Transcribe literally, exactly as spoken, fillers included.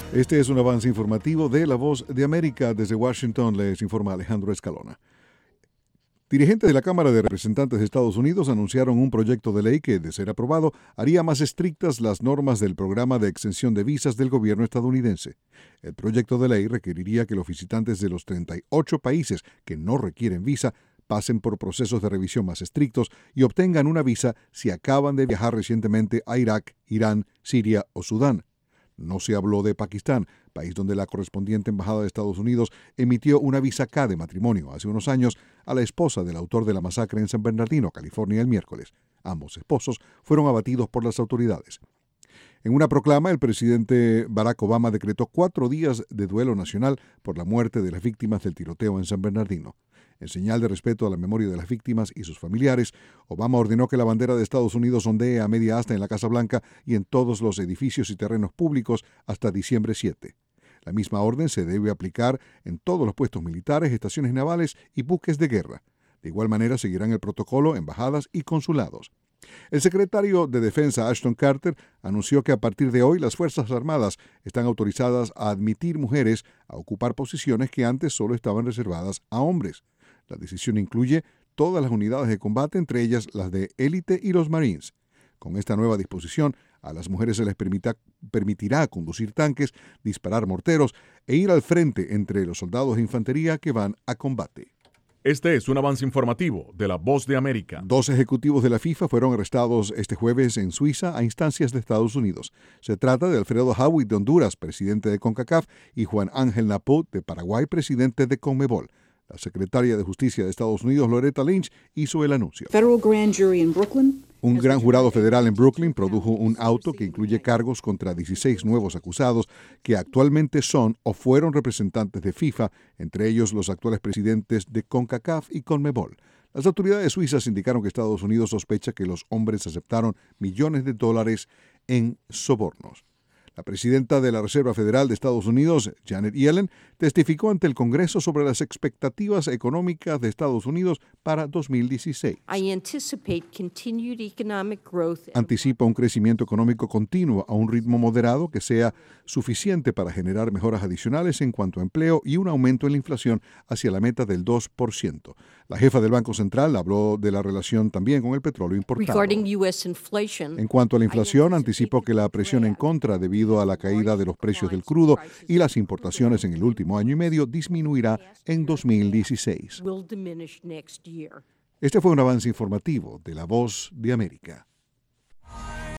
Este es un avance informativo de La Voz de América. Desde Washington les informa Alejandro Escalona. Dirigentes de la Cámara de Representantes de Estados Unidos anunciaron un proyecto de ley que, de ser aprobado, haría más estrictas las normas del programa de exención de visas del gobierno estadounidense. El proyecto de ley requeriría que los visitantes de los treinta y ocho países que no requieren visa pasen por procesos de revisión más estrictos y obtengan una visa si acaban de viajar recientemente a Irak, Irán, Siria o Sudán. No se habló de Pakistán, país donde la correspondiente embajada de Estados Unidos emitió una visa K de matrimonio hace unos años a la esposa del autor de la masacre en San Bernardino, California, el miércoles. Ambos esposos fueron abatidos por las autoridades. En una proclama, el presidente Barack Obama decretó cuatro días de duelo nacional por la muerte de las víctimas del tiroteo en San Bernardino. En señal de respeto a la memoria de las víctimas y sus familiares, Obama ordenó que la bandera de Estados Unidos ondee a media asta en la Casa Blanca y en todos los edificios y terrenos públicos hasta diciembre siete. La misma orden se debe aplicar en todos los puestos militares, estaciones navales y buques de guerra. De igual manera seguirán el protocolo embajadas y consulados. El secretario de Defensa Ashton Carter anunció que a partir de hoy las Fuerzas Armadas están autorizadas a admitir mujeres a ocupar posiciones que antes solo estaban reservadas a hombres. La decisión incluye todas las unidades de combate, entre ellas las de élite y los Marines. Con esta nueva disposición, a las mujeres se les permita, permitirá conducir tanques, disparar morteros e ir al frente entre los soldados de infantería que van a combate. Este es un avance informativo de La Voz de América. Dos ejecutivos de la FIFA fueron arrestados este jueves en Suiza a instancias de Estados Unidos. Se trata de Alfredo Howitt de Honduras, presidente de CONCACAF, y Juan Ángel Naput de Paraguay, presidente de CONMEBOL. La secretaria de Justicia de Estados Unidos, Loretta Lynch, hizo el anuncio. Federal grand jury in Brooklyn. Un gran jurado federal en Brooklyn produjo un auto que incluye cargos contra dieciséis nuevos acusados que actualmente son o fueron representantes de FIFA, entre ellos los actuales presidentes de CONCACAF y CONMEBOL. Las autoridades suizas indicaron que Estados Unidos sospecha que los hombres aceptaron millones de dólares en sobornos. La presidenta de la Reserva Federal de Estados Unidos, Janet Yellen, testificó ante el Congreso sobre las expectativas económicas de Estados Unidos para dos mil dieciséis. Anticipa un crecimiento económico continuo a un ritmo moderado que sea suficiente para generar mejoras adicionales en cuanto a empleo y un aumento en la inflación hacia la meta del dos por ciento. La jefa del Banco Central habló de la relación también con el petróleo importado. En cuanto a la inflación, anticipó que la presión en contra debido a la caída de los precios del crudo y las importaciones en el último año y medio disminuirá en dos mil dieciséis. Este fue un avance informativo de La Voz de América.